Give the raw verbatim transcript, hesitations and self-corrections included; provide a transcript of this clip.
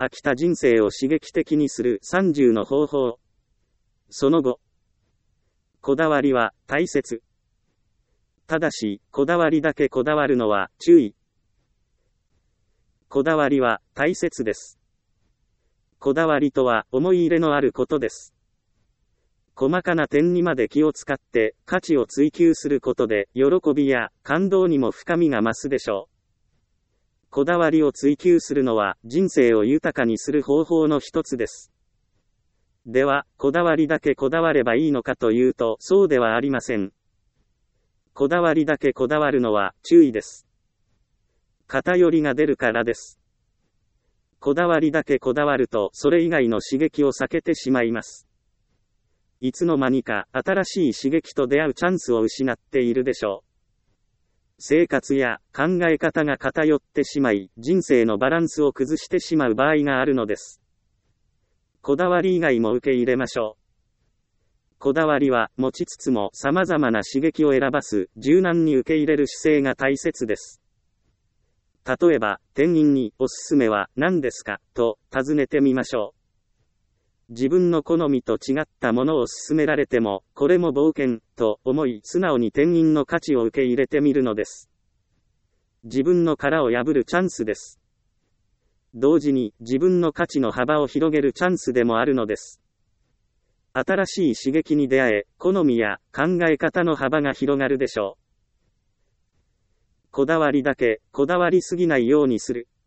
飽きた人生を刺激的にするさんじゅうの方法。その後。こだわりは大切。ただし、こだわりだけこだわるのは注意。こだわりは大切です。こだわりとは思い入れのあることです。細かな点にまで気を使って価値を追求することで喜びや感動にも深みが増すでしょう。こだわりを追求するのは人生を豊かにする方法の一つです。では、こだわりだけこだわればいいのかというと、そうではありません。こだわりだけこだわるのは注意です。偏りが出るからです。こだわりだけこだわると、それ以外の刺激を避けてしまいます。いつの間にか新しい刺激と出会うチャンスを失っているでしょう。生活や考え方が偏ってしまい、人生のバランスを崩してしまう場合があるのです。こだわり以外も受け入れましょう。こだわりは持ちつつも様々な刺激を選ばす、柔軟に受け入れる姿勢が大切です。例えば、店員におすすめは何ですかと尋ねてみましょう。自分の好みと違ったものを勧められても、これも冒険と思い素直に店員の価値を受け入れてみるのです。自分の殻を破るチャンスです。同時に自分の価値の幅を広げるチャンスでもあるのです。新しい刺激に出会え、好みや考え方の幅が広がるでしょう。こだわりだけ、こだわりすぎないようにする。